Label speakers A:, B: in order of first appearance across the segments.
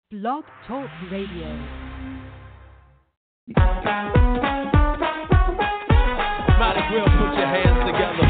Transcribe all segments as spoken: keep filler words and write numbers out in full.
A: Blog Talk Radio.
B: Might as well put your hands together.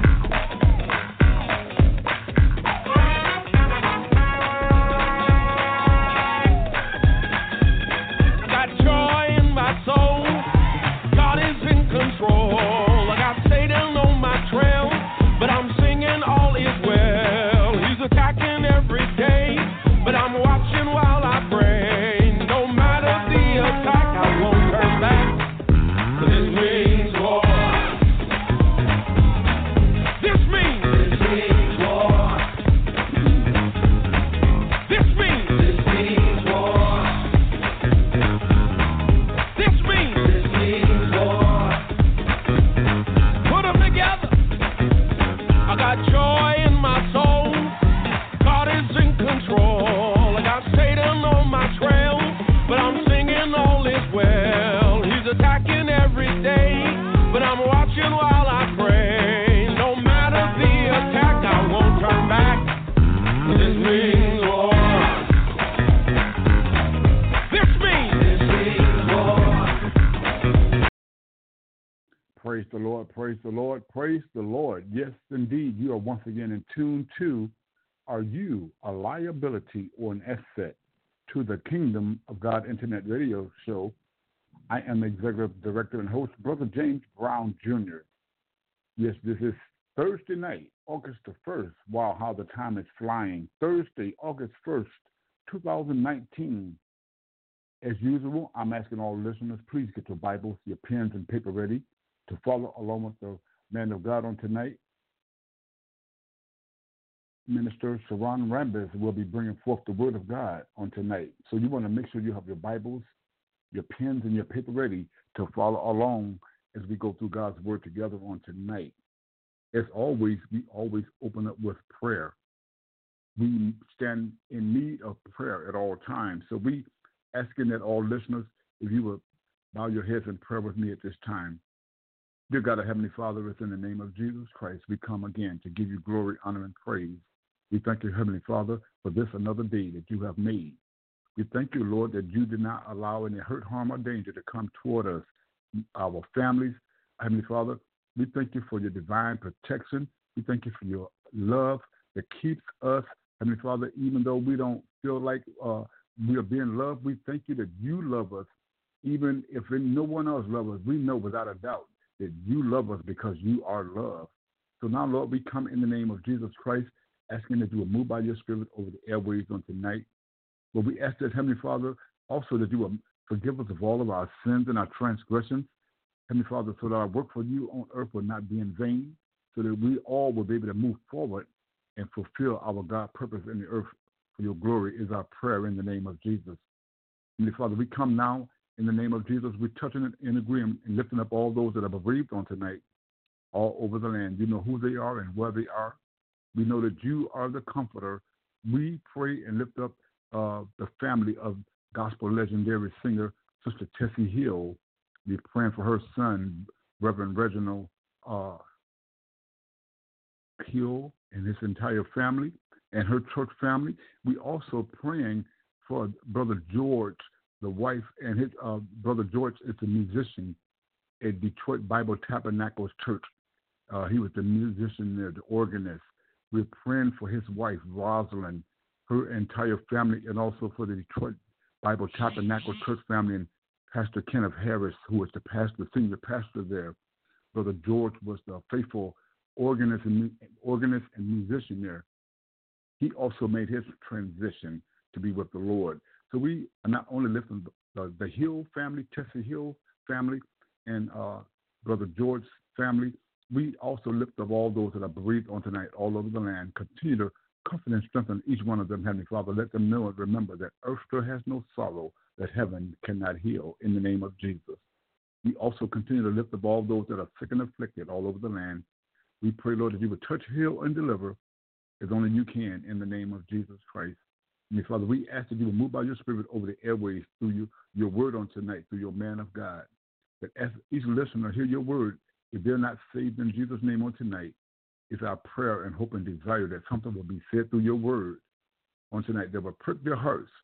B: I got joy in my soul. God is in control. I got Satan on my trail, but I'm singing all is well. He's attacking every day, but I'm watching while I pray. No matter the attack, I won't turn back. This means war. This means this means war. This means this means war. This means this means war. Put them together. I got joy in my soul. God is in control. I got Satan on my trail, but I'm singing all is well. He's attacking every day, but I'm watching while I pray. No matter the attack, I won't turn back. This means war. This means this means war.
C: Praise the Lord, praise the Lord, praise the Lord. Yes, indeed, you are once again in tune to Are You a Liability or an Asset to the Kingdom of God Internet Radio Show. I am Executive Director and host, Brother James Brown Junior Yes, this is Thursday night, August the first. Wow, how the time is flying. Thursday, August first, twenty nineteen. As usual, I'm asking all listeners, please get your Bibles, your pens, and paper ready to follow along with the man of God on tonight. Minister Sharon Rambis will be bringing forth the word of God on tonight. So you want to make sure you have your Bibles, your pens, and your paper ready to follow along as we go through God's word together on tonight. As always, we always open up with prayer. We stand in need of prayer at all times. So we asking that all listeners, if you would bow your heads in prayer with me at this time. Dear God, our Heavenly Father, it's in the name of Jesus Christ, we come again to give you glory, honor, and praise. We thank you, Heavenly Father, for this another day that you have made. We thank you, Lord, that you did not allow any hurt, harm, or danger to come toward us, our families. Heavenly Father, we thank you for your divine protection. We thank you for your love that keeps us, Heavenly Father, even though we don't feel like uh, we are being loved, we thank you that you love us. Even if no one else loves us, we know without a doubt that you love us because you are love. So now, Lord, we come in the name of Jesus Christ, asking that you will move by your Spirit over the airways on tonight. But we ask that, Heavenly Father, also that you will forgive us of all of our sins and our transgressions, Heavenly Father, so that our work for you on earth will not be in vain, so that we all will be able to move forward and fulfill our God purpose in the earth for your glory is our prayer in the name of Jesus. Heavenly Father, we come now in the name of Jesus. We're touching it in agreement and lifting up all those that are bereaved on tonight all over the land. You know who they are and where they are. We know that you are the comforter. We pray and lift up uh, the family of gospel legendary singer, Sister Tessie Hill. We're praying for her son, Reverend Reginald uh, Hill, and his entire family, and her church family. We also praying for Brother George, the wife, and his uh, Brother George is a musician at Detroit Bible Tabernacles Church. Uh, he was the musician there, the organist. We're praying for his wife, Rosalind, her entire family, and also for the Detroit Bible Tabernacle Church family and Pastor Kenneth Harris, who was the pastor, senior pastor there. Brother George was the faithful organist and, organist and musician there. He also made his transition to be with the Lord. So we are not only lifting the, the Hill family, Tessie Hill family, and uh, Brother George's family, we also lift up all those that are bereaved on tonight all over the land. Continue to comfort and strengthen each one of them, Heavenly Father. Let them know and remember that earth still has no sorrow that heaven cannot heal in the name of Jesus. We also continue to lift up all those that are sick and afflicted all over the land. We pray, Lord, that you would touch, heal, and deliver as only you can in the name of Jesus Christ. And Father, we ask that you will move by your Spirit over the airways through you, your word on tonight, through your man of God. That as each listener hear your word, if they're not saved in Jesus' name on tonight, it's our prayer and hope and desire that something will be said through your word on tonight that will prick their hearts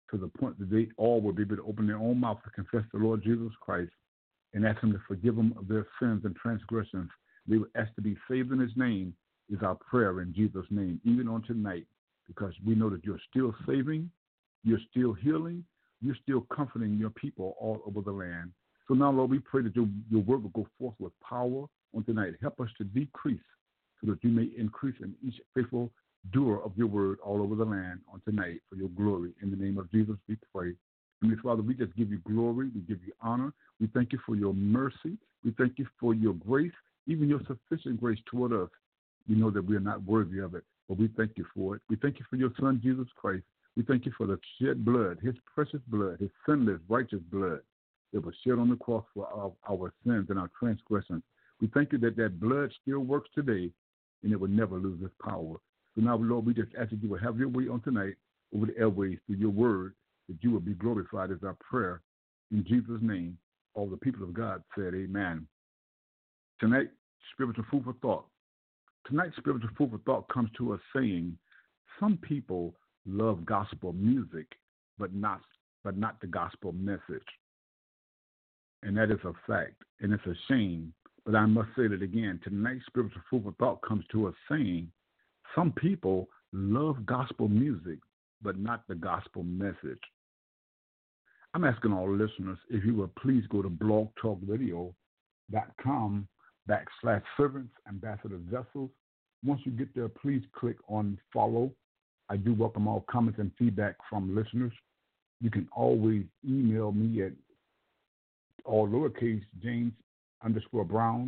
C: to the point that they all will be able to open their own mouth to confess the Lord Jesus Christ and ask him to forgive them of their sins and transgressions. They will ask to be saved in his name is our prayer in Jesus' name, even on tonight, because we know that you're still saving, you're still healing, you're still comforting your people all over the land. So now, Lord, we pray that your, your word will go forth with power on tonight. Help us to decrease so that you may increase in each faithful doer of your word all over the land on tonight for your glory. In the name of Jesus, we pray. Heavenly Father, we just give you glory. We give you honor. We thank you for your mercy. We thank you for your grace, even your sufficient grace toward us. We know that we are not worthy of it, but we thank you for it. We thank you for your Son, Jesus Christ. We thank you for the shed blood, his precious blood, his sinless, righteous blood that was shed on the cross for our, our sins and our transgressions. We thank you that that blood still works today, and it will never lose its power. So now, Lord, we just ask that you will have your way on tonight over the airways through your word, that you will be glorified as our prayer. In Jesus' name, all the people of God said amen. Tonight, spiritual food for thought. Tonight's spiritual food for thought comes to us saying, some people love gospel music, but not but not the gospel message. And that is a fact, and it's a shame. But I must say that again. Tonight's spiritual food for thought comes to us saying, some people love gospel music, but not the gospel message. I'm asking all listeners, if you will please go to blogtalkradio.com backslash servants, ambassador vessels. Once you get there, please click on follow. I do welcome all comments and feedback from listeners. You can always email me at all lowercase James underscore Brown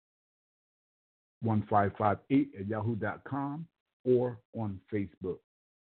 C: one five five eight at yahoo dot com or on Facebook.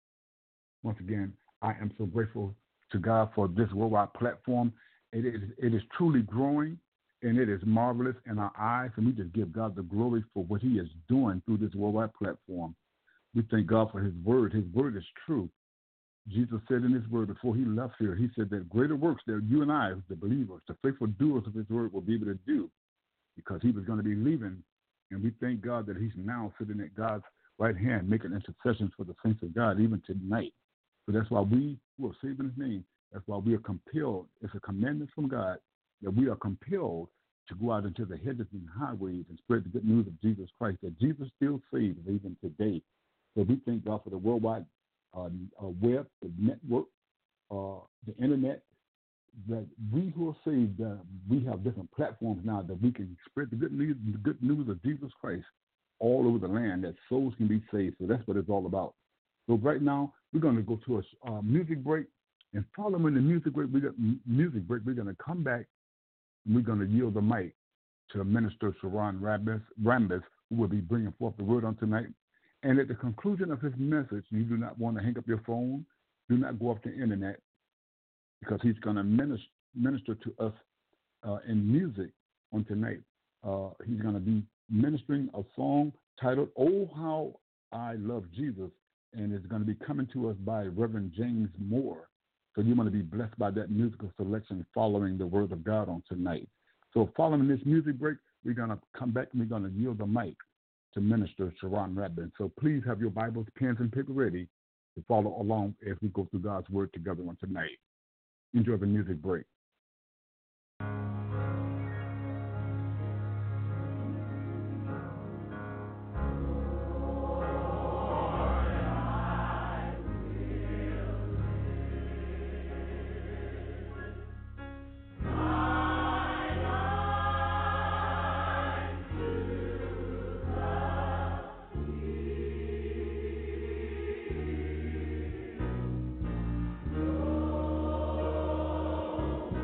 C: Once again, I am so grateful to God for this worldwide platform. It is it is truly growing, and it is marvelous in our eyes, and we just give God the glory for what he is doing through this worldwide platform. We thank God for his word. His word is true. Jesus said in his word before he left here, he said that greater works that you and I, the believers, the faithful doers of his word, will be able to do, because he was going to be leaving. And we thank God that he's now sitting at God's right hand making intercessions for the saints of God, even tonight. So that's why we who are saved in his name, that's why we are compelled. It's a commandment from God that we are compelled to go out into the hedges and highways and spread the good news of Jesus Christ, that Jesus still saves even today. So we thank God for the worldwide uh, uh, web, the network, uh, the internet, that we who are saved, uh, we have different platforms now that we can spread the good news, the good news of Jesus Christ all over the land, that souls can be saved. So that's what it's all about. So right now, we're going to go to a uh, music break, and following the music break, we got music break. We're going to come back, and we're going to yield the mic to Minister Sharon Rambis, Rambis, who will be bringing forth the word on tonight. And at the conclusion of his message, you do not want to hang up your phone, do not go off the internet, because he's going to minister, minister to us uh, in music on tonight. Uh, he's going to be ministering a song titled, "Oh, How I Love Jesus," and it's going to be coming to us by Reverend James Moore. So you want to be blessed by that musical selection following the word of God on tonight. So following this music break, we're going to come back and we're going to yield the mic to Minister Sharon Rambis. So please have your Bibles, pens, and paper ready to follow along as we go through God's word together on tonight. Enjoy the music break.
D: Oh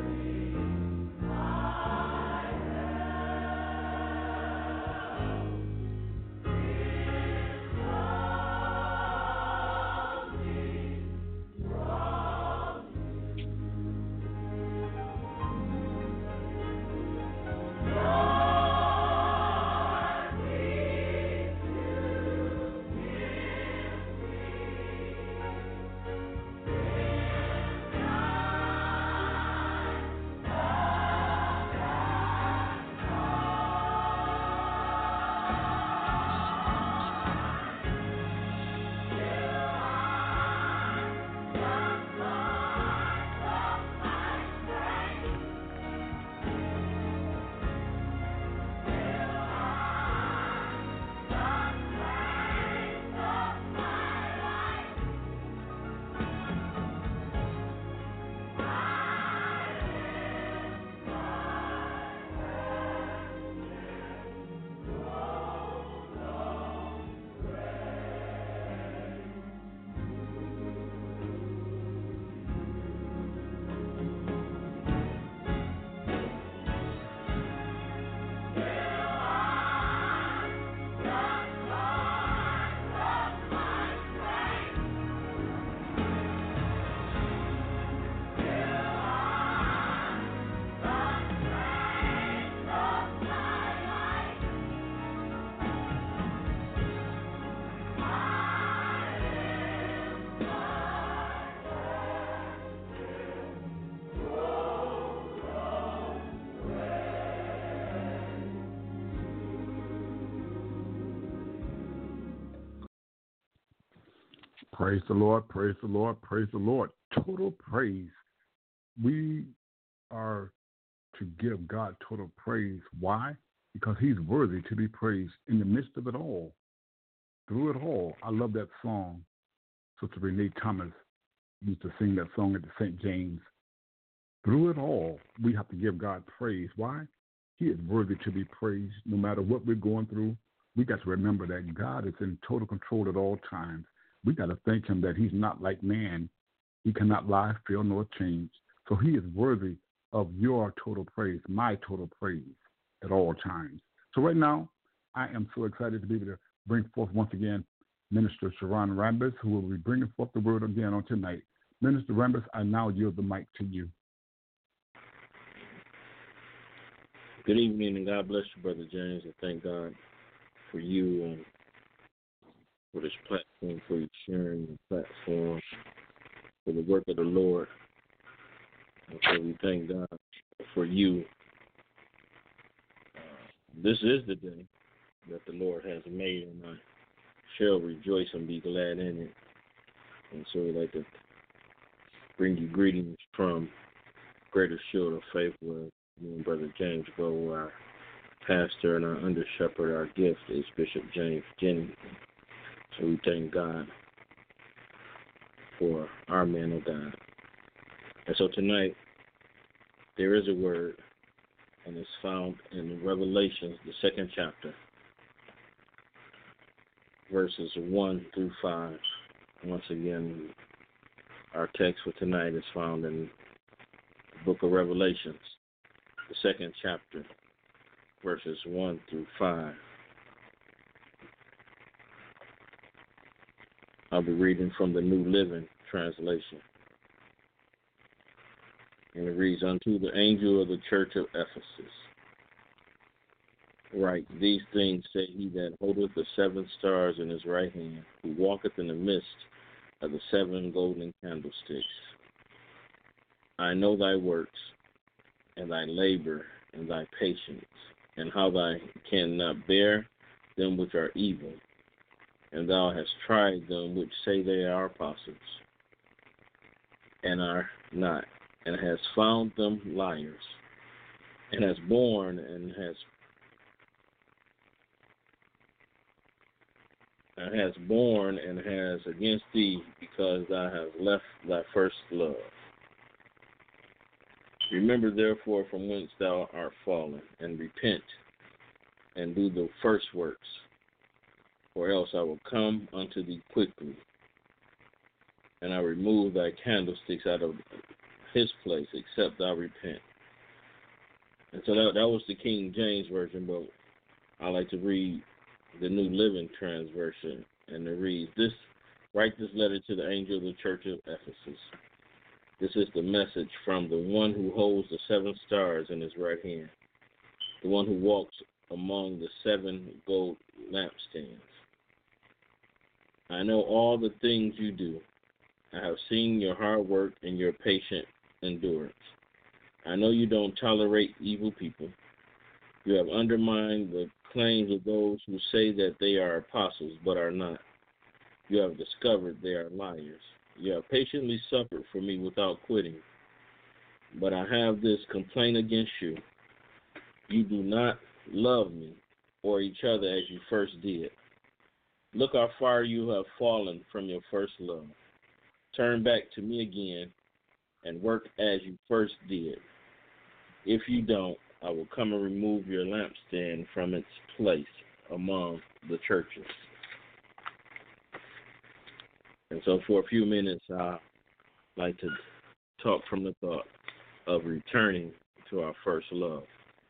C: Praise the Lord, praise the Lord, praise the Lord. Total praise. We are to give God total praise. Why? Because he's worthy to be praised in the midst of it all, through it all. I love that song. Sister Renee Thomas used to sing that song at the Saint James. Through it all, we have to give God praise. Why? He is worthy to be praised no matter what we're going through. We got to remember that God is in total control at all times. We got to thank him that he's not like man. He cannot lie, fail, nor change. So he is worthy of your total praise, my total praise at all times. So right now, I am so excited to be able to bring forth once again Minister Sharon Rambis, who will be bringing forth the word again on tonight. Minister Rambis, I now yield the mic to you.
D: Good evening, and God bless you, Brother James, and thank God for you and for this platform, for you sharing the platform, for the work of the Lord. And so we thank God for you. Uh, this is the day that the Lord has made, and I shall rejoice and be glad in it. And so we'd like to bring you greetings from Greater Shield of Faith, where me and Brother James go, our pastor and our under shepherd. Our gift is Bishop James Jennings. So we thank God for our man of God. And so tonight, there is a word, and it's found in Revelations, the second chapter, verses one through five. Once again, our text for tonight is found in the book of Revelations, the second chapter, verses one through five. I'll be reading from the New Living Translation. And it reads, Unto the angel of the church of Ephesus, write, These things say he that holdeth the seven stars in his right hand, who walketh in the midst of the seven golden candlesticks. I know thy works, and thy labor, and thy patience, and how thou cannot bear them which are evil, and thou hast tried them which say they are apostles, and are not, and hast found them liars, and hast borne and hast and has borne and has against thee, because thou hast left thy first love. Remember therefore from whence thou art fallen, and repent, and do the first works, or else I will come unto thee quickly, and I remove thy candlesticks out of his place, except thou repent. And so that, that was the King James Version, but I like to read the New Living Translation, and it reads, This, write this letter to the angel of the church of Ephesus. This is the message from the one who holds the seven stars in his right hand, the one who walks among the seven gold lampstands. I know all the things you do. I have seen your hard work and your patient endurance. I know you don't tolerate evil people. You have undermined the claims of those who say that they are apostles but are not. You have discovered they are liars. You have patiently suffered for me without quitting. But I have this complaint against you. You do not love me or each other as you first did. Look how far you have fallen from your first love. Turn back to me again and work as you first did. If you don't, I will come and remove your lampstand from its place among the churches. And so for a few minutes, I'd like to talk from the thought of returning to our first love.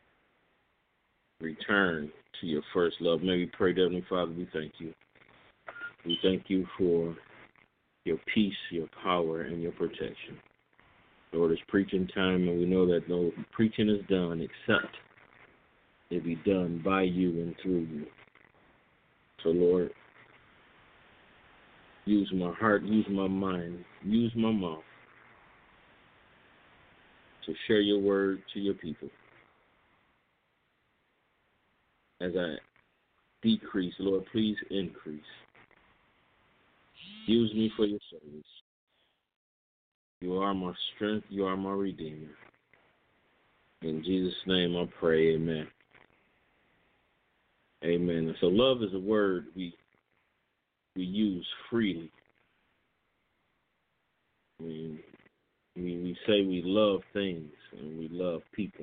D: Return to your first love. May we pray, Heavenly Father, we thank you. We thank you for your peace, your power, and your protection. Lord, it's preaching time, and we know that no preaching is done except it be done by you and through you. So, Lord, use my heart, use my mind, use my mouth to share your word to your people. As I decrease, Lord, please increase. Use me for your service. You are my strength. You are my redeemer. In Jesus' name I pray, amen. Amen. And so love is a word we we use freely. We, we, we say we love things and we love people.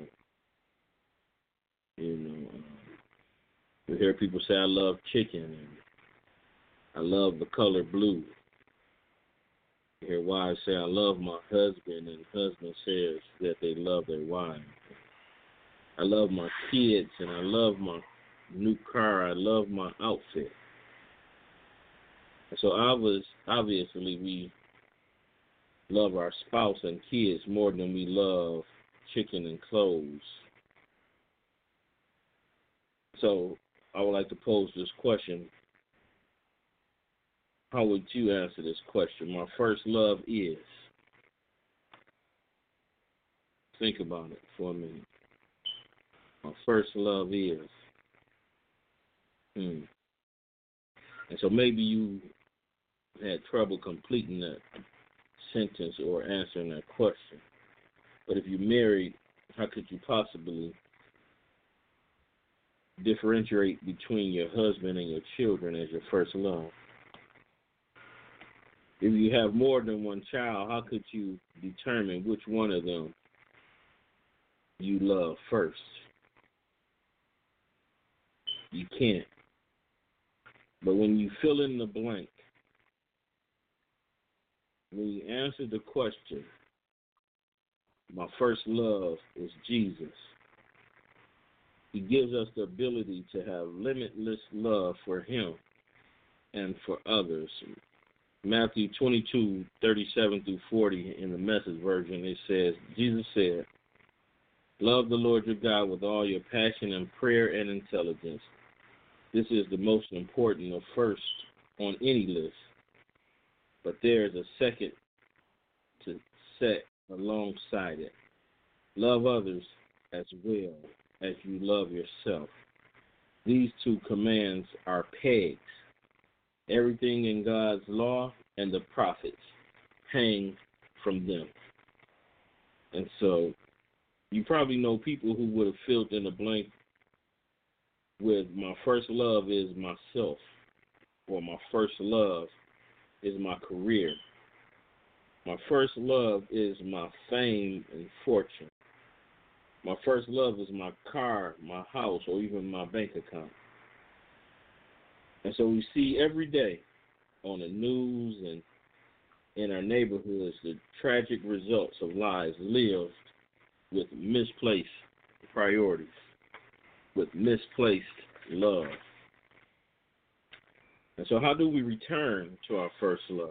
D: You know, um, we hear people say, I love chicken and I love the color blue. You hear wives say, I love my husband, and husband says that they love their wives. I love my kids and I love my new car. I love my outfit. So I was obviously we love our spouse and kids more than we love chicken and clothes. So I would like to pose this question. How would you answer this question? My first love is. Think about it for a minute. My first love is. Hmm. And so maybe you had trouble completing that sentence or answering that question. But if you're married, how could you possibly differentiate between your husband and your children as your first love? If you have more than one child, how could you determine which one of them you love first? You can't. But when you fill in the blank, when you answer the question, my first love is Jesus, He gives us the ability to have limitless love for Him and for others. Matthew twenty-two, thirty-seven through forty in the Message version, it says, Jesus said, love the Lord your God with all your passion and prayer and intelligence. This is the most important or first on any list. But there is a second to set alongside it. Love others as well as you love yourself. These two commands are pegs. Everything in God's law and the prophets hang from them. And so you probably know people who would have filled in the blank with my first love is myself, or my first love is my career. My first love is my fame and fortune. My first love is my car, my house, or even my bank account. And so we see every day on the news and in our neighborhoods the tragic results of lives lived with misplaced priorities, with misplaced love. And so how do we return to our first love?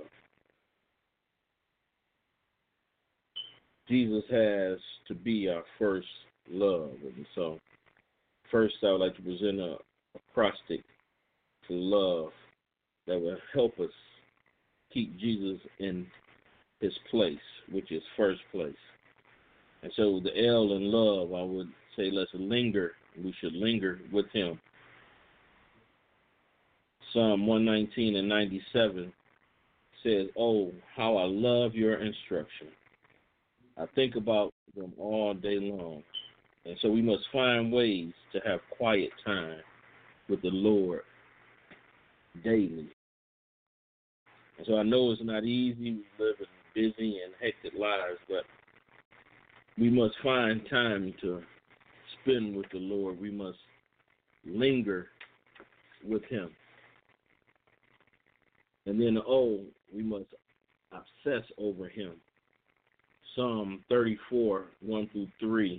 D: Jesus has to be our first love. And so first I would like to present a acrostic to love that will help us keep Jesus in his place, which is first place. And so the L in love, I would say let's linger. We should linger with him. Psalm one nineteen and ninety-seven says, oh, how I love your instruction. I think about them all day long. And so we must find ways to have quiet time with the Lord daily. And so I know it's not easy. We live in busy and hectic lives, but we must find time to spend with the Lord. We must linger with him. And then, oh, we must obsess over him. Psalm thirty-four, one through three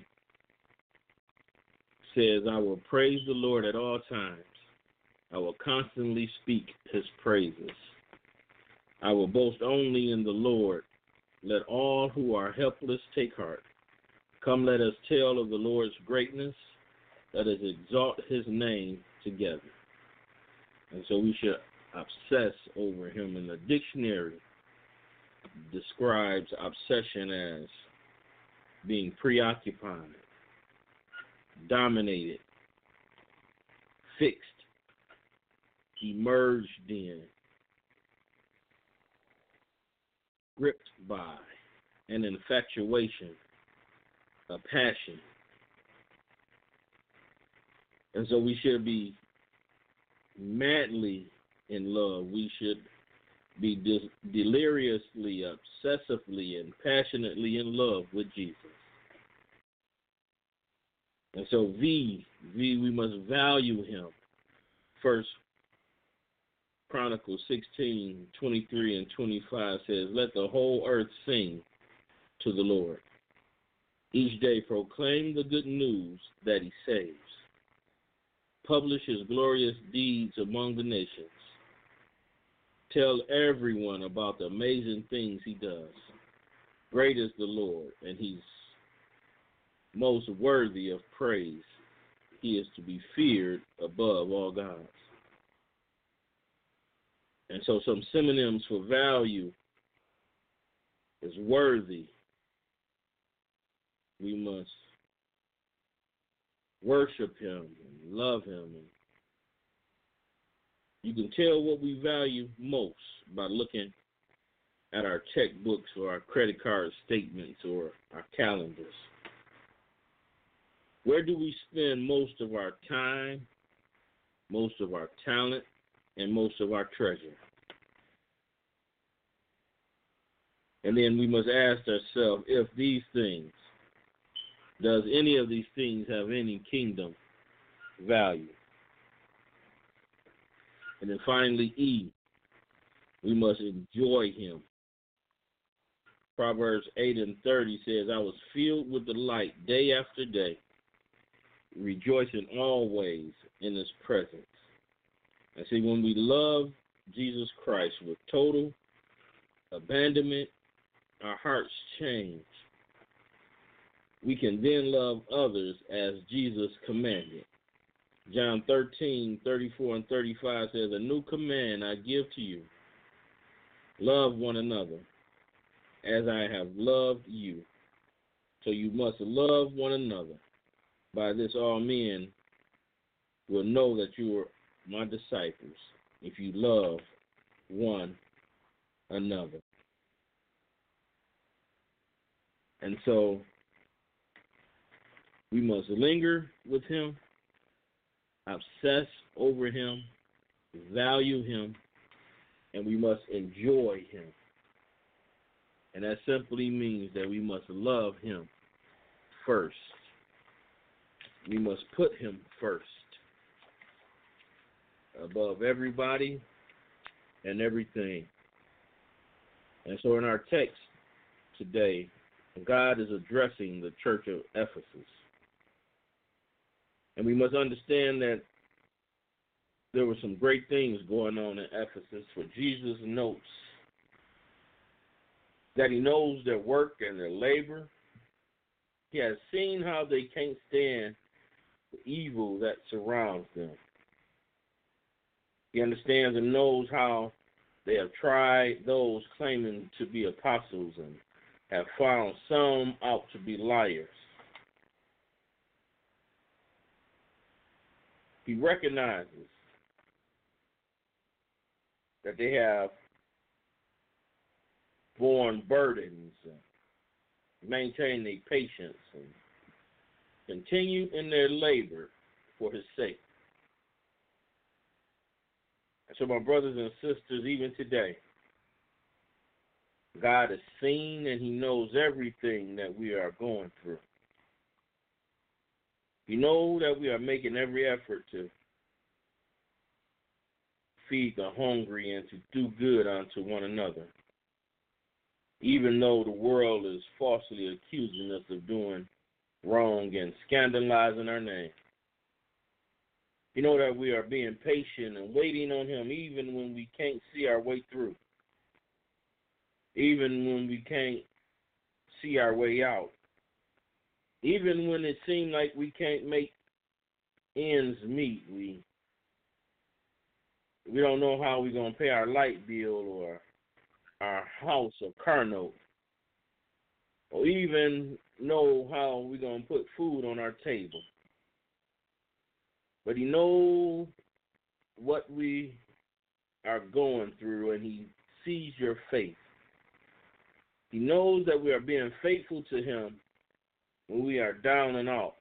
D: says, I will praise the Lord at all times. I will constantly speak his praises. I will boast only in the Lord. Let all who are helpless take heart. Come, let us tell of the Lord's greatness. Let us exalt his name together. And so we should obsess over him. In the dictionary describes obsession as being preoccupied, dominated, fixed, immersed in, gripped by an infatuation, a passion. And so we should be madly in love. We should be de- deliriously, obsessively, and passionately in love with Jesus. And so V, V, we must value him. First Chronicles sixteen, twenty-three and twenty-five says, let the whole earth sing to the Lord. Each day proclaim the good news that he saves. Publish his glorious deeds among the nations. Tell everyone about the amazing things he does. Great is the Lord, and he's most worthy of praise. He is to be feared above all gods. And so some synonyms for value is worthy. We must worship him and love him. And you can tell what we value most by looking at our checkbooks or our credit card statements or our calendars. Where do we spend most of our time, most of our talent, and most of our treasure? And then we must ask ourselves if these things, does any of these things have any kingdom value? And then finally, E, we must enjoy him. Proverbs eight and thirty says, I was filled with delight day after day, rejoicing always in his presence. And see, when we love Jesus Christ with total abandonment, our hearts change. We can then love others as Jesus commanded. John thirteen, thirty-four and thirty-five says, a new command I give to you. Love one another as I have loved you. So you must love one another. By this all men will know that you are my disciples, if you love one another. And so we must linger with him, obsess over him, value him, and we must enjoy him. And that simply means that we must love him first. We must put him first above everybody and everything. And so in our text today, God is addressing the church of Ephesus. And we must understand that there were some great things going on in Ephesus, for Jesus notes that he knows their work and their labor. He has seen how they can't stand the evil that surrounds them. He understands and knows how they have tried those claiming to be apostles and have found some out to be liars. He recognizes that they have borne burdens and maintained their patience and continued in their labor for his sake. And so, my brothers and sisters, even today, God has seen and he knows everything that we are going through. You know that we are making every effort to feed the hungry and to do good unto one another, even though the world is falsely accusing us of doing wrong and scandalizing our name. You know that we are being patient and waiting on him even when we can't see our way through, even when we can't see our way out, even when it seems like we can't make ends meet. We we don't know how we're going to pay our light bill or our house or car note, or even know how we're going to put food on our table. But he knows what we are going through, and he sees your faith. He knows that we are being faithful to him when we are down and out.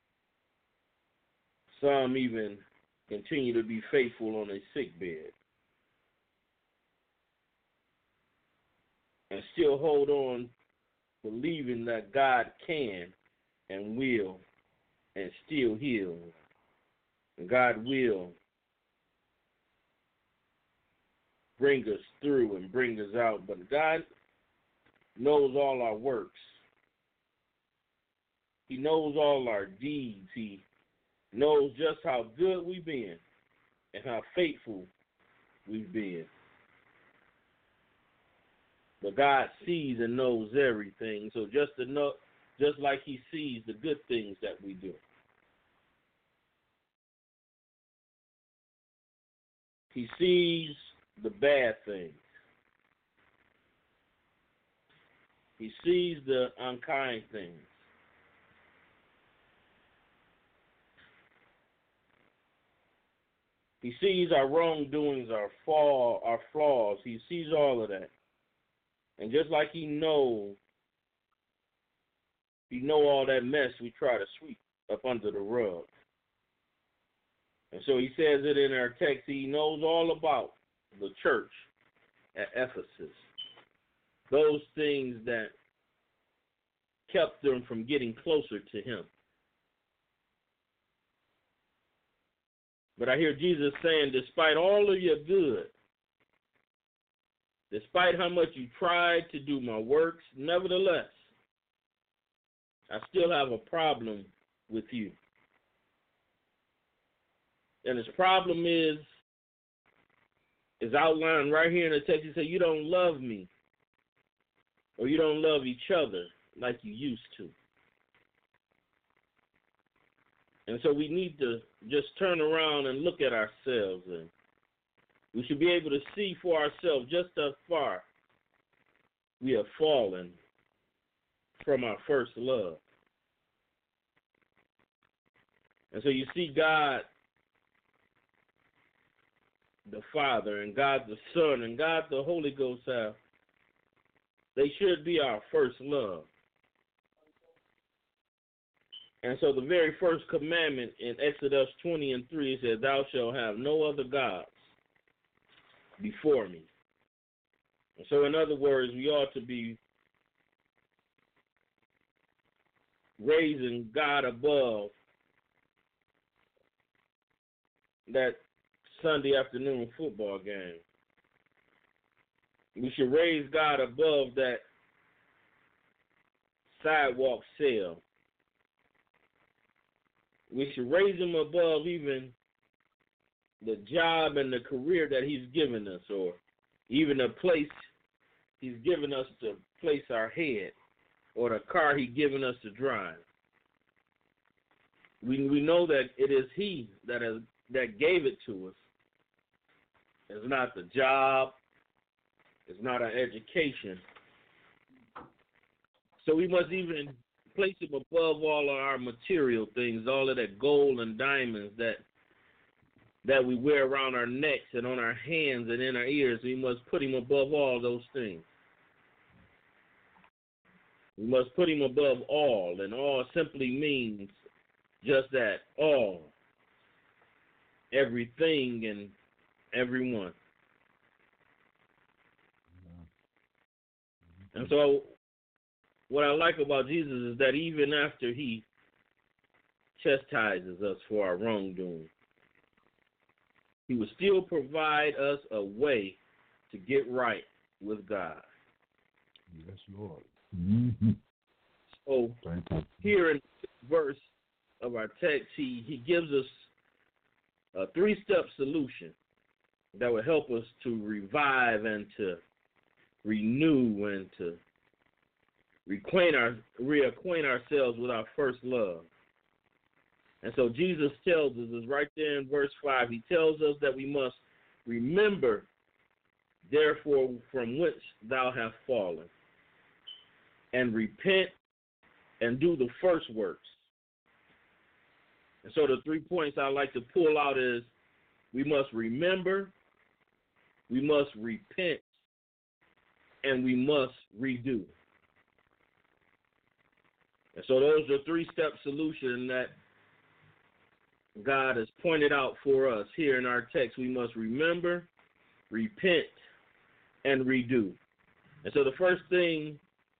D: Some even continue to be faithful on a sick bed and still hold on, believing that God can and will and still heal. And God will bring us through and bring us out. But God knows all our works. He knows all our deeds. He knows just how good we've been and how faithful we've been. But God sees and knows everything. So just to know, just like he sees the good things that we do, he sees the bad things. He sees the unkind things. He sees our wrongdoings, our fall, our flaws. He sees all of that. And just like he knows, he know all that mess we try to sweep up under the rug. And so he says it in our text. He knows all about the church at Ephesus. Those things that kept them from getting closer to him. But I hear Jesus saying, despite all of your good, despite how much you tried to do my works, nevertheless, I still have a problem with you. And his problem is, is outlined right here in the text. He said, you don't love me, or you don't love each other like you used to. And so we need to just turn around and look at ourselves, and we should be able to see for ourselves just how far we have fallen from our first love. And so you see God the Father and God the Son and God the Holy Ghost have, they should be our first love. And so the very first commandment in Exodus twenty and three says, thou shalt have no other gods before me. And so in other words, we ought to be raising God above that Sunday afternoon football game. We should raise God above that sidewalk sale. We should raise him above even the job and the career that he's given us, or even the place he's given us to place our head, or the car he's given us to drive. We we know that it is he that has that gave it to us. It's not the job. It's not our education. So we must even place him above all of our material things, all of that gold and diamonds that that we wear around our necks and on our hands and in our ears. We must put him above all those things. We must put him above all, and all simply means just that, all, everything and everyone. And so what I like about Jesus is that even after he chastises us for our wrongdoing, he will still provide us a way to get right with God.
C: Yes, Lord. Mm-hmm.
D: So here in this verse of our text, he, he gives us a three-step solution that will help us to revive and to renew and to reacquaint, our, reacquaint ourselves with our first love. And so Jesus tells us, is right there in verse five, he tells us that we must remember, therefore, from whence thou hast fallen, and repent and do the first works. And so the three points I like to pull out is we must remember, we must repent, and we must redo. And so those are three-step solution that God has pointed out for us here in our text. We must remember, repent, and redo. And so the first thing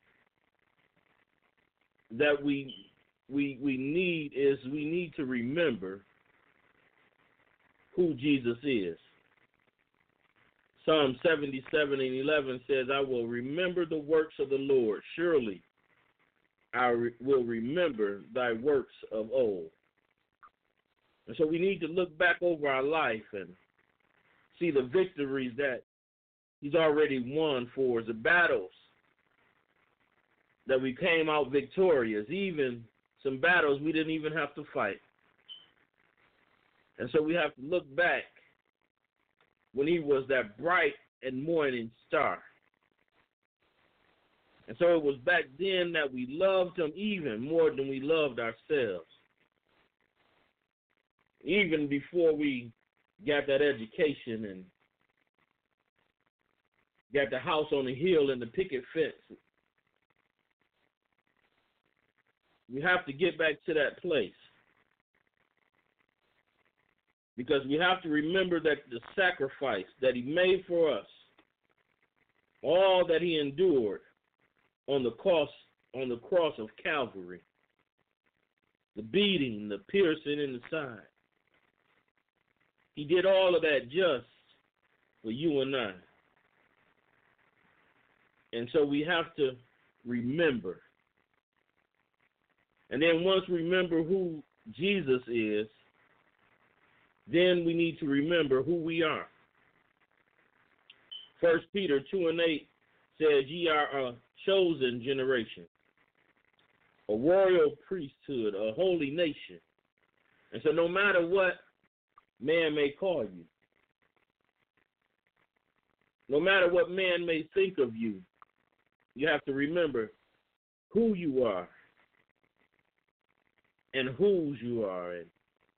D: that we we we need is we need to remember who Jesus is. Psalm seventy-seven and eleven says, I will remember the works of the Lord. Surely I re- will remember thy works of old. And so we need to look back over our life and see the victories that he's already won for us, the battles that we came out victorious, even some battles we didn't even have to fight. And so we have to look back when he was that bright and morning star. And so it was back then that we loved him even more than we loved ourselves. Even before we got that education and got the house on the hill and the picket fence. We have to get back to that place. Because we have to remember that the sacrifice that he made for us, all that he endured on the cross, on the cross of Calvary, the beating, the piercing in the side. He did all of that just for you and I. And so we have to remember. And then once we remember who Jesus is, then we need to remember who we are. First Peter two and eight says, ye are a chosen generation, a royal priesthood, a holy nation. And so no matter what man may call you, no matter what man may think of you, you have to remember who you are and whose you are. And,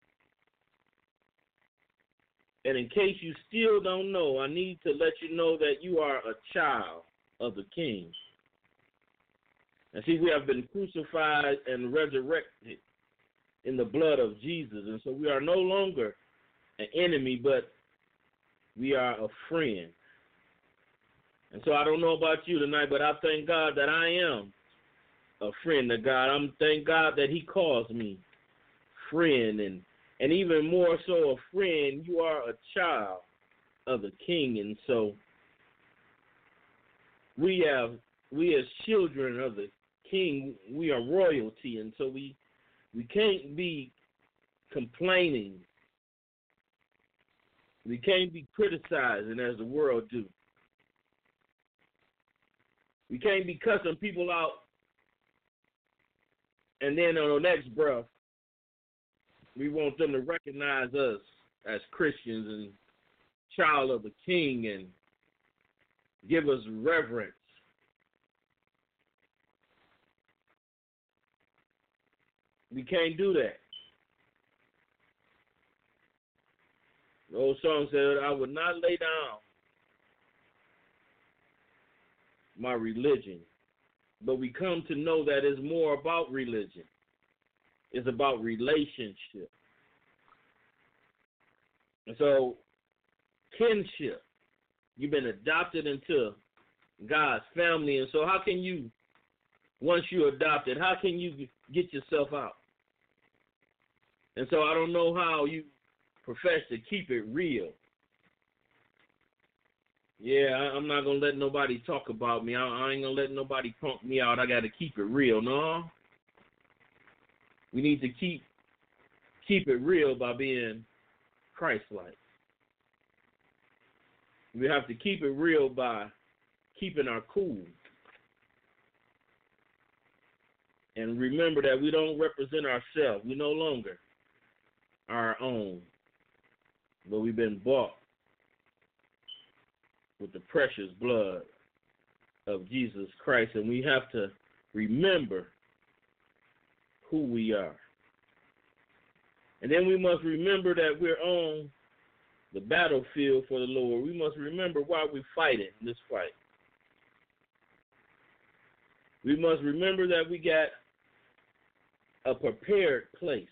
D: and in case you still don't know, I need to let you know that you are a child of the King. And see, we have been crucified and resurrected in the blood of Jesus. And so we are no longer an enemy, but we are a friend. And so I don't know about you tonight, but I thank God that I am a friend of God. I'm thank God that he calls me friend, and and even more so a friend. You are a child of the King, and so we have we as children of the King, we are royalty, and so we we can't be complaining. We can't be criticizing as the world do. We can't be cussing people out and then on the next breath, we want them to recognize us as Christians and child of the King and give us reverence. We can't do that. The old song said, I would not lay down my religion. But we come to know that it's more about religion. It's about relationship. And so, kinship. You've been adopted into God's family. And so how can you, once you're adopted, how can you get yourself out? And so I don't know how you profess to keep it real. Yeah, I'm not going to let nobody talk about me. I ain't going to let nobody punk me out. I got to keep it real. No. We need to keep keep it real by being Christ-like. We have to keep it real by keeping our cool. And remember that we don't represent ourselves. We no longer are our own. But we've been bought with the precious blood of Jesus Christ, and we have to remember who we are. And then we must remember that we're on the battlefield for the Lord. We must remember why we're fighting this fight. We must remember that we got a prepared place.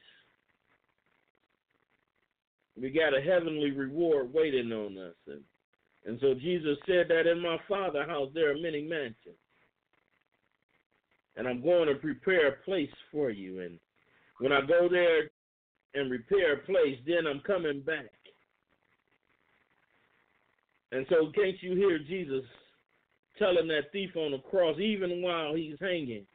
D: We got a heavenly reward waiting on us. And, and so Jesus said that in my Father's house there are many mansions. And I'm going to prepare a place for you. And when I go there and prepare a place, then I'm coming back. And so can't you hear Jesus telling that thief on the cross, even while he's hanging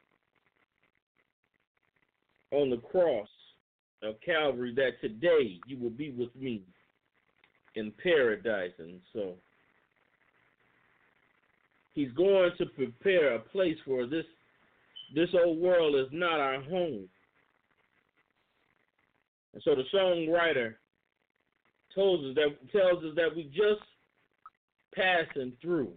D: on the cross of Calvary, that today you will be with me in paradise. And so he's going to prepare a place for us. This, this old world is not our home. And so the songwriter tells us that, tells us that we just passing through.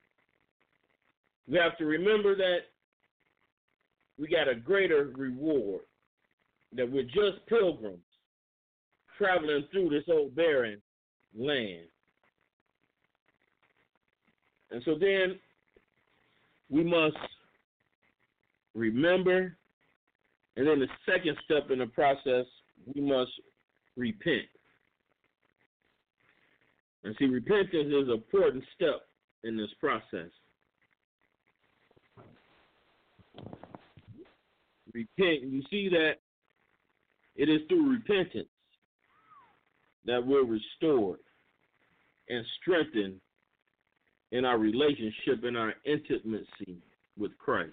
D: We have to remember that we got a greater reward, that we're just pilgrims traveling through this old barren land. And so then we must remember, and then the second step in the process, we must repent. And see, repentance is an important step in this process. Repent, you see that it is through repentance that we're restored and strengthened in our relationship and our intimacy with Christ.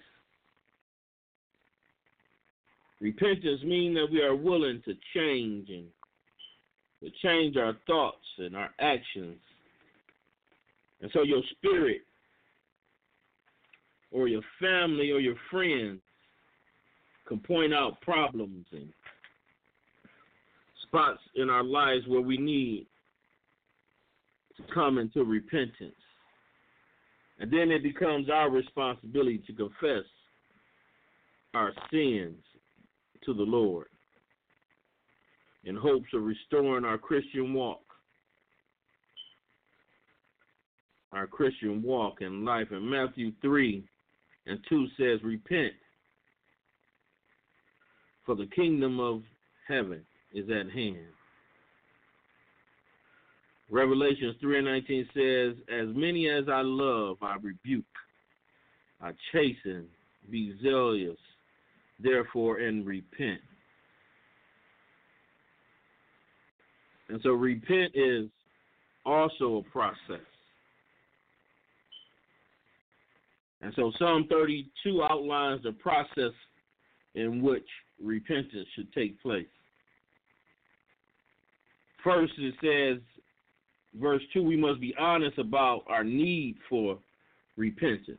D: Repentance means that we are willing to change and to change our thoughts and our actions. And so your spirit or your family or your friends can point out problems and spots in our lives where we need to come into repentance. And then it becomes our responsibility to confess our sins to the Lord in hopes of restoring our Christian walk, our Christian walk in life. And Matthew three and two says, repent, for the kingdom of heaven is at hand. Revelations three and nineteen says, as many as I love, I rebuke, I chasten, be zealous, therefore, and repent. And so repent is also a process. And so Psalm thirty-two outlines the process in which repentance should take place. First, it says, verse two, we must be honest about our need for repentance.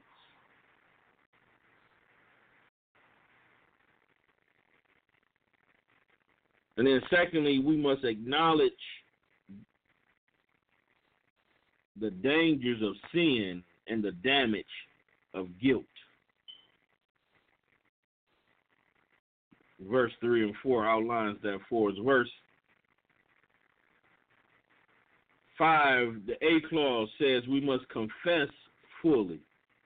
D: And then secondly, we must acknowledge the dangers of sin and the damage of guilt. Verse three and four outlines that for us. Verse five, the A clause says we must confess fully.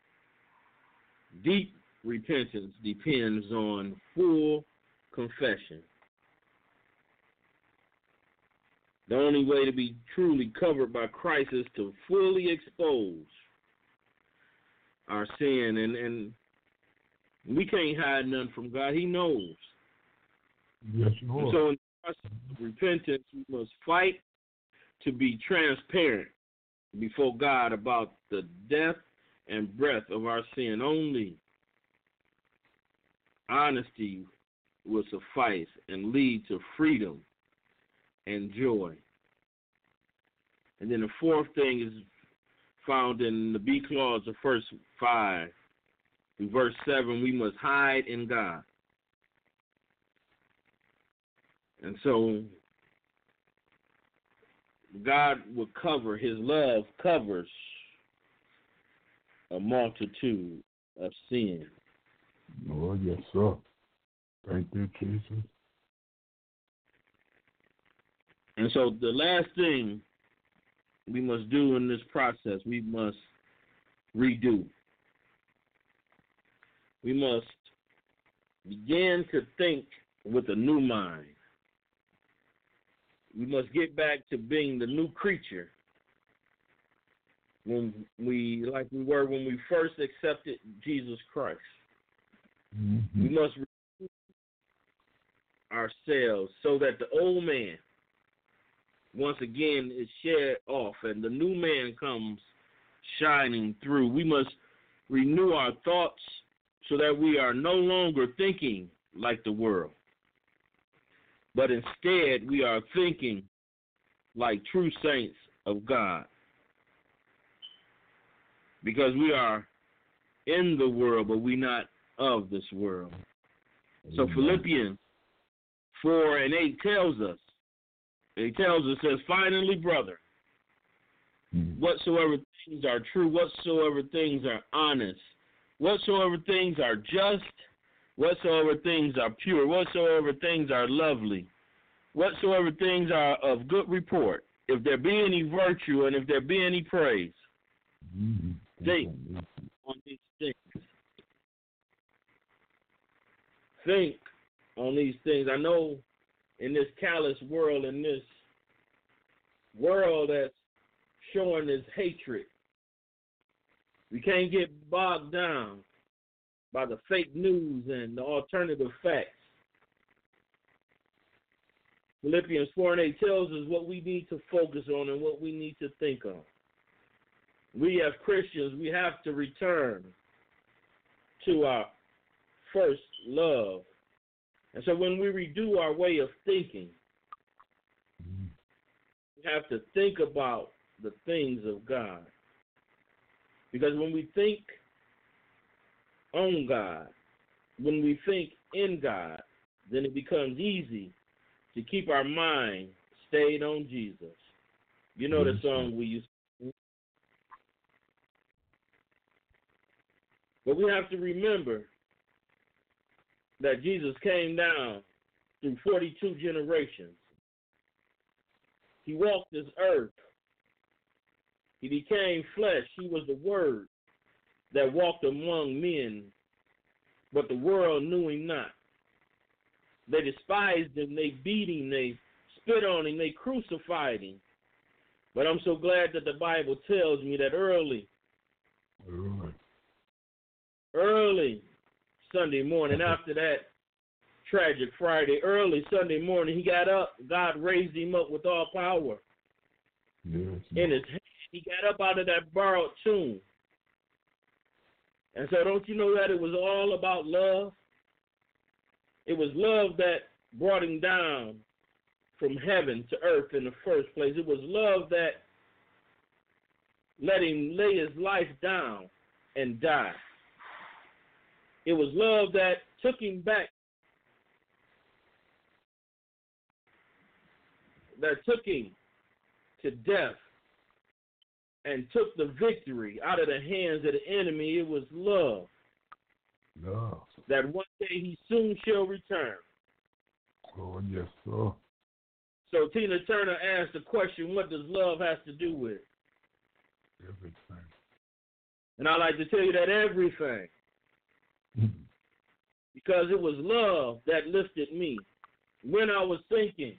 D: Deep repentance depends on full confession. The only way to be truly covered by Christ is to fully expose our sin. And, and we can't hide nothing from God. He knows.
C: Yes, Lord.
D: So in the process of repentance, we must fight to be transparent before God about the depth and breadth of our sin. Only honesty will suffice and lead to freedom and joy. And then the fourth thing is found in the B clause of verse five. In verse seven, we must hide in God. And so God will cover, his love covers a multitude of sin.
C: Oh, yes, sir. Thank you, Jesus.
D: And so the last thing we must do in this process, we must redo. We must begin to think with a new mind. We must get back to being the new creature when we, like we were when we first accepted Jesus Christ. Mm-hmm. We must renew ourselves so that the old man, once again, is shed off and the new man comes shining through. We must renew our thoughts so that we are no longer thinking like the world, but instead we are thinking like true saints of God. Because we are in the world, but we're not of this world. So Amen. Philippians four and eight tells us, it tells us, says, finally, brother, mm-hmm. whatsoever things are true, whatsoever things are honest, whatsoever things are just, whatsoever things are pure, whatsoever things are lovely, whatsoever things are of good report, if there be any virtue and if there be any praise, mm-hmm. think on these things. Think on these things. I know in this callous world, in this world that's showing this hatred, we can't get bogged down by the fake news and the alternative facts. Philippians four and eight tells us what we need to focus on and what we need to think on. We as Christians, we have to return to our first love. And so when we redo our way of thinking, we have to think about the things of God. Because when we think on God, when we think in God, then it becomes easy to keep our mind stayed on Jesus. You know the song we used to sing? But we have to remember that Jesus came down through forty-two generations. He walked this earth. He became flesh. He was the Word that walked among men, but the world knew him not. They despised him. They beat him. They spit on him. They crucified him. But I'm so glad that the Bible tells me that early, early, early Sunday morning, after that tragic Friday, early Sunday morning, he got up. God raised him up with all power yes, in his hand. He got up out of that borrowed tomb. And so don't you know that it was all about love? It was love that brought him down from heaven to earth in the first place. It was love that let him lay his life down and die. It was love that took him back, that took him to death and took the victory out of the hands of the enemy. It was love. Love. That one day he soon shall return.
C: Oh, yes, sir.
D: So Tina Turner asked the question, what does love have to do with?
C: Everything.
D: And I like to tell you that everything. Because it was love that lifted me when I was sinking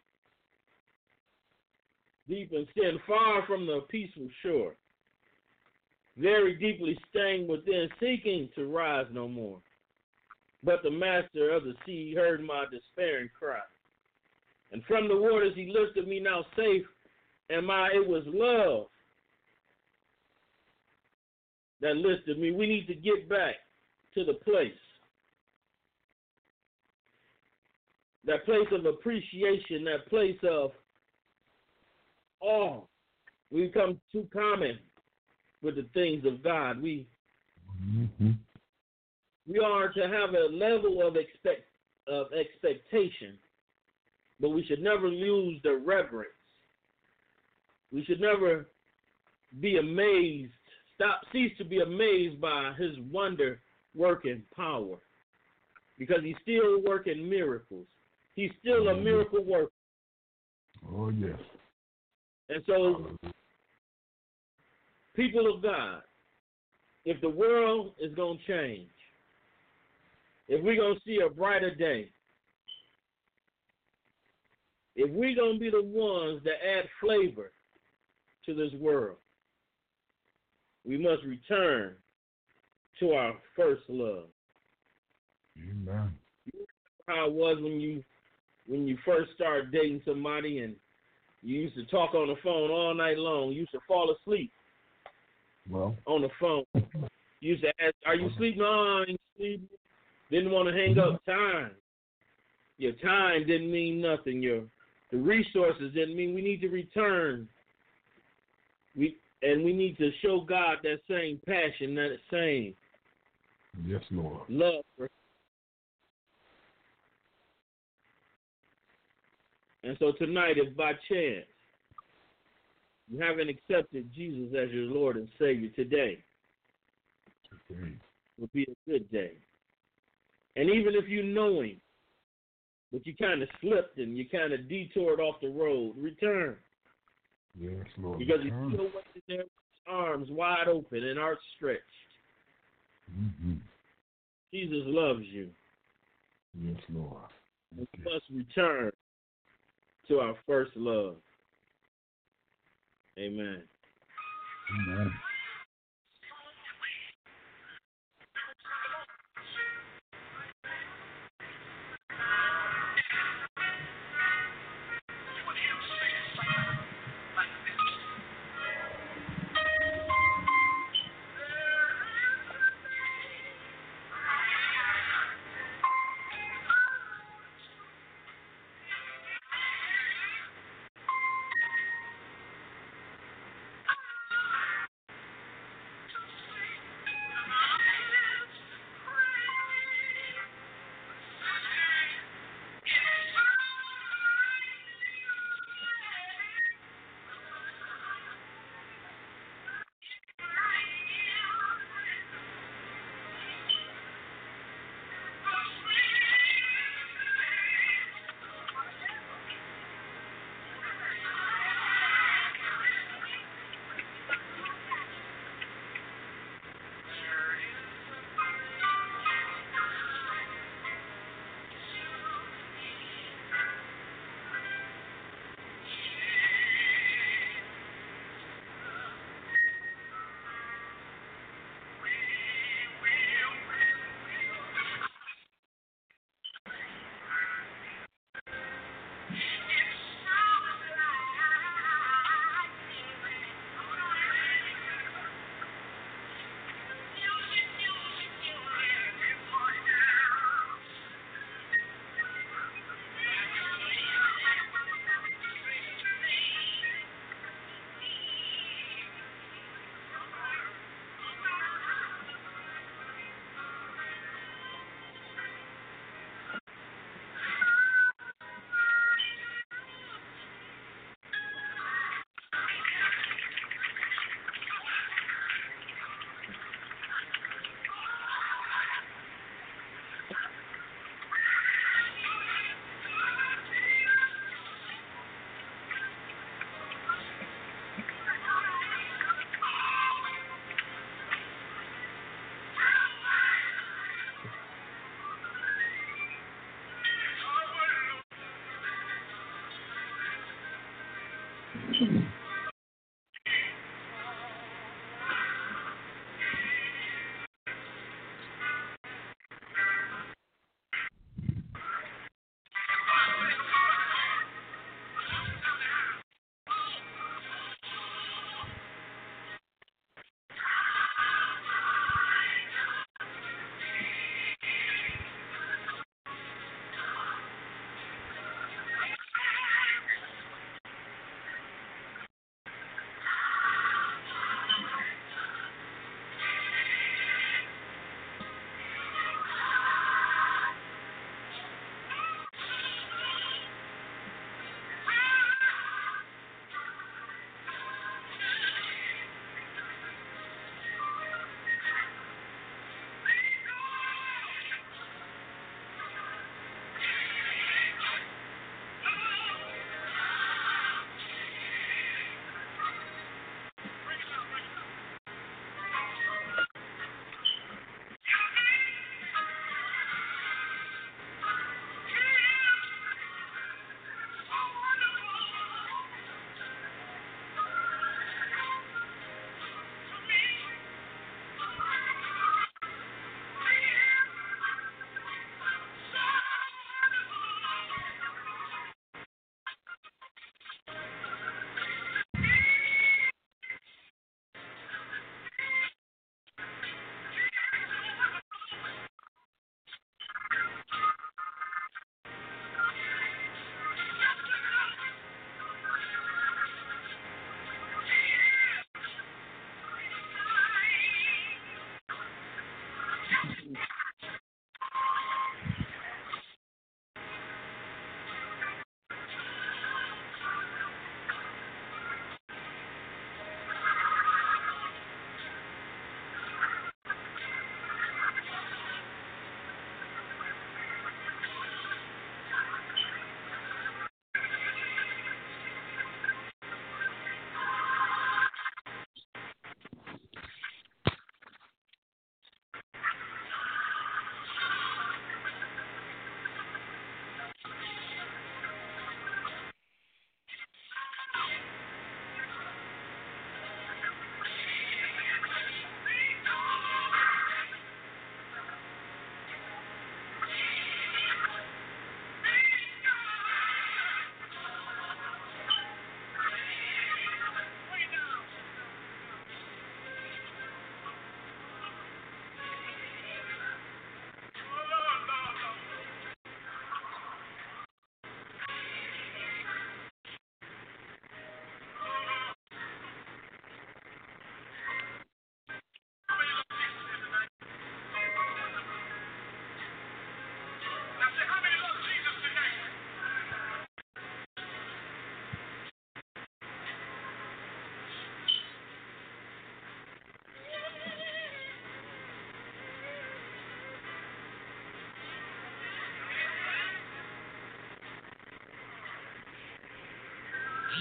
D: deep in sin, far from the peaceful shore, very deeply stained within, seeking to rise no more. But the master of the sea heard my despairing cry, and from the waters he lifted me now safe, and my it was love that lifted me. We need to get back to the place, that place of appreciation, that place of awe. We become too common with the things of God. We mm-hmm. we are to have a level of expect of expectation, but we should never lose the reverence. We should never be amazed, stop, cease to be amazed by his wonder-working power, because he's still working miracles. He's still a miracle worker.
C: Oh, yes.
D: And so, people of God, if the world is going to change, if we're going to see a brighter day, if we're going to be the ones that add flavor to this world, we must return to our first love.
C: Amen.
D: How it was when you when you first started dating somebody and you used to talk on the phone all night long. You used to fall asleep
C: Well,
D: on the phone. You used to ask, are you sleeping? No, I ain't sleeping. Didn't want to hang up. Time. Your time didn't mean nothing. Your the resources didn't mean. We need to return. We and we need to show God that same passion, that same
C: yes, Lord.
D: love for. And so tonight, if by chance you haven't accepted Jesus as your Lord and Savior today,
C: Okay.
D: will be a good day. And even if you know Him, but you kind of slipped and you kind of detoured off the road, return.
C: Yes, Lord.
D: Because He's
C: Return.
D: still waiting there with His arms wide open and outstretched.
C: Mm-hmm.
D: Jesus loves you.
C: Yes, Lord.
D: We
C: Okay.
D: must return to our first love. Amen.
C: Amen.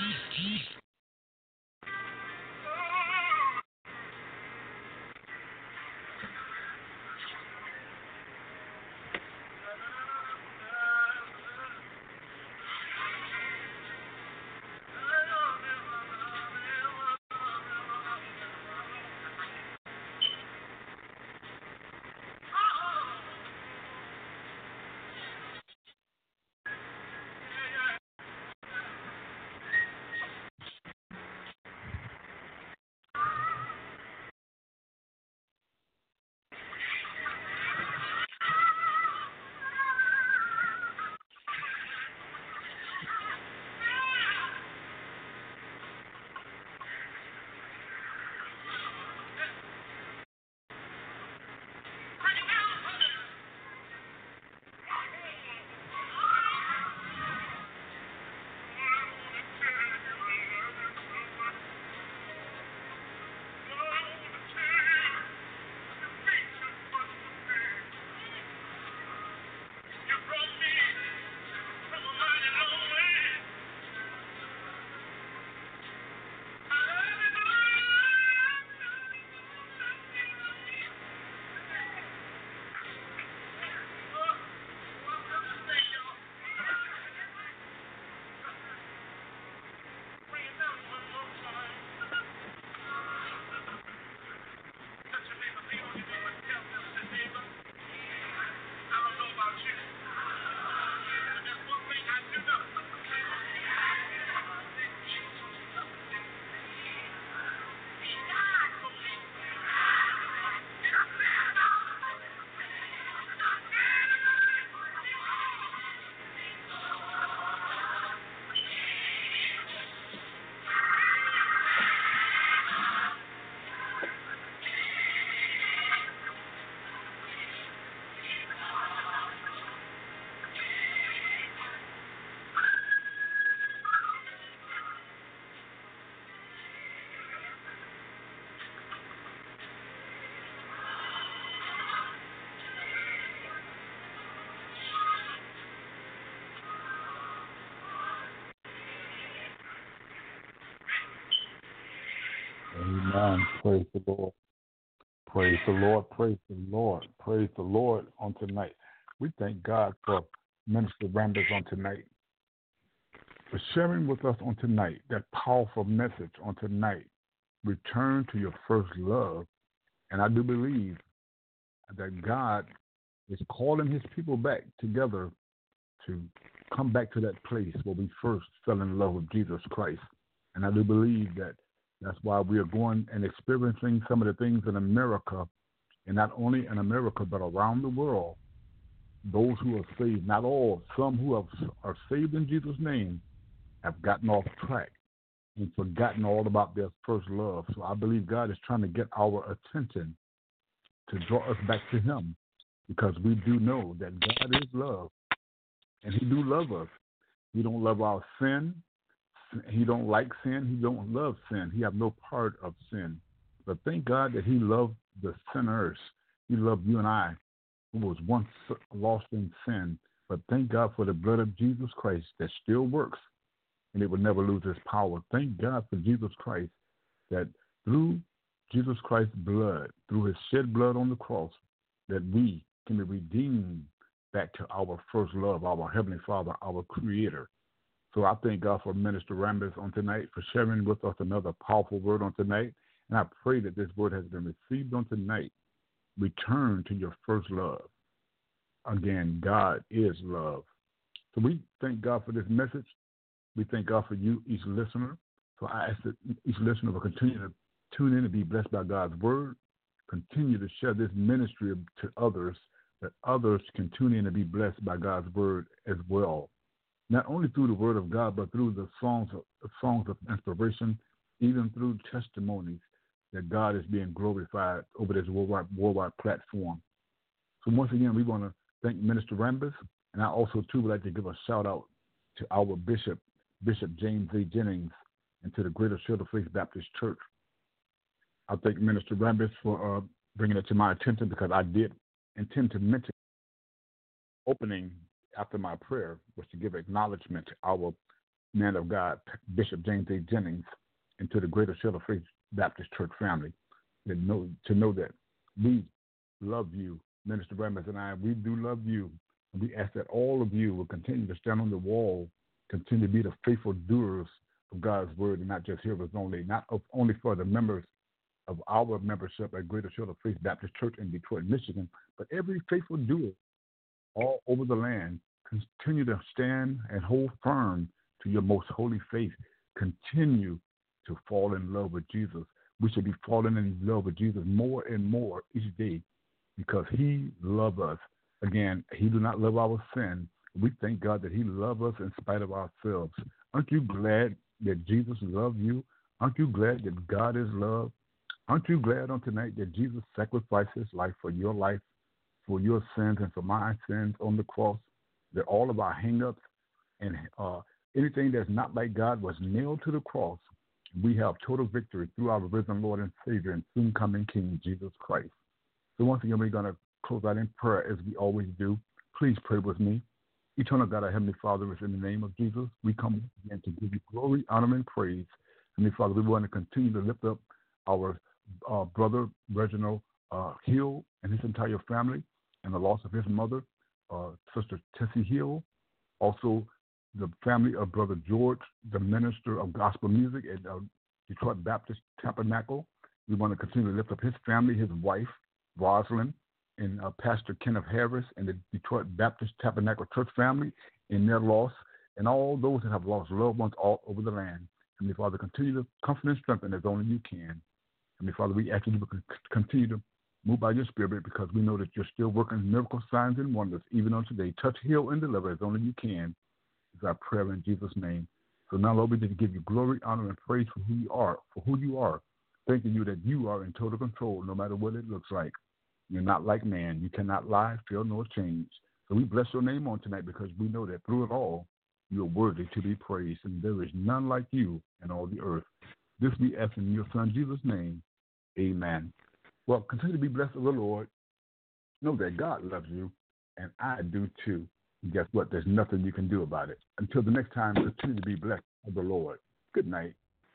C: Amen. Praise the Lord. Praise the Lord. Praise the Lord. Praise the Lord on tonight. We thank God for Minister Rambers on tonight, for sharing with us on tonight that powerful message on tonight. Return to your first love. And I do believe that God is calling his people back together to come back to that place where we first fell in love with Jesus Christ. And I do believe that that's why we are going and experiencing some of the things in America, and not only in America, but around the world. Those who are saved, not all, some who have, are saved in Jesus' name, have gotten off track and forgotten all about their first love. So I believe God is trying to get our attention to draw us back to him, because we do know that God is love, and he do love us. He don't love our sin. He don't like sin. He don't love sin. He have no part of sin. But thank God that he loved the sinners. He loved you and I, who was once lost in sin. But thank God for the blood of Jesus Christ that still works, and it will never lose its power. Thank God for Jesus Christ, that through Jesus Christ's blood, through his shed blood on the cross, that we can be redeemed back to our first love, our Heavenly Father, our Creator. So I thank God for Minister Rambers on tonight, for sharing with us another powerful word on tonight. And I pray that this word has been received on tonight. Return to your first love. Again, God is love. So we thank God for this message. We thank God for you, each listener. So I ask that each listener will continue to tune in and be blessed by God's word. Continue to share this ministry to others, that others can tune in and be blessed by God's word as well. Not only through the word of God, but through the songs of, the songs of inspiration, even through testimonies that God is being glorified over this worldwide, worldwide platform. So once again, we want to thank Minister Rambers, and I also, too, would like to give a shout-out to our bishop, Bishop James A. Jennings, and to the Greater Shield of Faith Baptist Church. I thank Minister Rambers for uh, bringing it to my attention, because I did intend to mention opening after my prayer was to give acknowledgement to our man of God, Bishop James A. Jennings, and to the Greater Shield of Faith Baptist Church family, that know, to know that we love you, Minister Ramsey and I, we do love you. And we ask that all of you will continue to stand on the wall, continue to be the faithful doers of God's word, and not just hearers only, not only for the members of our membership at Greater Shield of Faith Baptist Church in Detroit, Michigan, but every faithful doer all over the land. Continue to stand and hold firm to your most holy faith. Continue to fall in love with Jesus. We should be falling in love with Jesus more and more each day because he loves us. Again, he do not love our sin. We thank God that he loves us in spite of ourselves. Aren't you glad that Jesus loved you? Aren't you glad that God is love? Aren't you glad on tonight that Jesus sacrificed his life for your life, for your sins and for my sins on the cross? That all of our hang-ups and uh, anything that's not like God was nailed to the cross. We have total victory through our risen Lord and Savior and soon coming King, Jesus Christ. So once again, we're going to close out in prayer as we always do. Please pray with me. Eternal God, our Heavenly Father, is in the name of Jesus. We come again to give you glory, honor, and praise. Heavenly Father, we want to continue to lift up our uh, brother, Reginald uh, Hill, and his entire family, and the loss of his mother, uh, Sister Tessie Hill. Also, the family of Brother George, the minister of gospel music at uh, Detroit Baptist Tabernacle. We want to continue to lift up his family, his wife, Rosalind, and uh, Pastor Kenneth Harris and the Detroit Baptist Tabernacle Church family in their loss, and all those that have lost loved ones all over the land. Heavenly Father, continue to comfort and strengthen as only you can. Heavenly Father, we ask you to continue to move by your Spirit because we know that you're still working miracle signs and wonders even on today. Touch, heal, and deliver as only you can. Is our prayer in Jesus' name. So now, Lord, we just give you glory, honor, and praise for who you are, for who you are. Thanking you that you are in total control no matter what it looks like. You're not like man. You cannot lie, fail, nor change. So we bless your name on tonight because we know that through it all, you are worthy to be praised, and there is none like you in all the earth. This we ask in your Son, Jesus' name. Amen. Well, continue to be blessed of the Lord. Know that God loves you, and I do too. And guess what? There's nothing you can do about it. Until the next time, continue to be blessed of the Lord. Good night.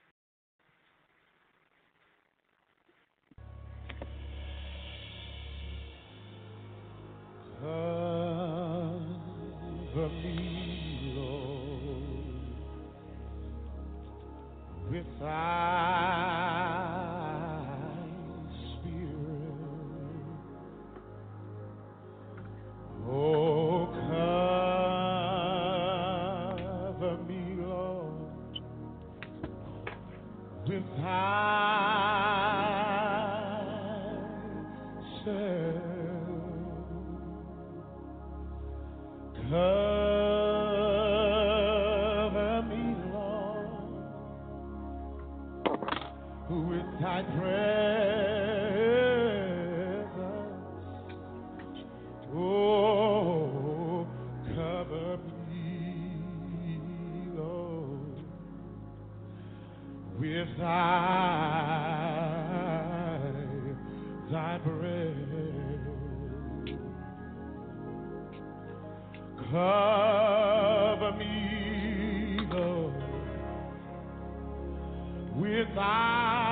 B: Cover me, Lord, with thy Spirit. Oh, cover me, Lord, with thyself. Cover me, Lord, with thy presence. Oh, cover me, Lord, with thy, thy presence. Cover me, Lord, with thy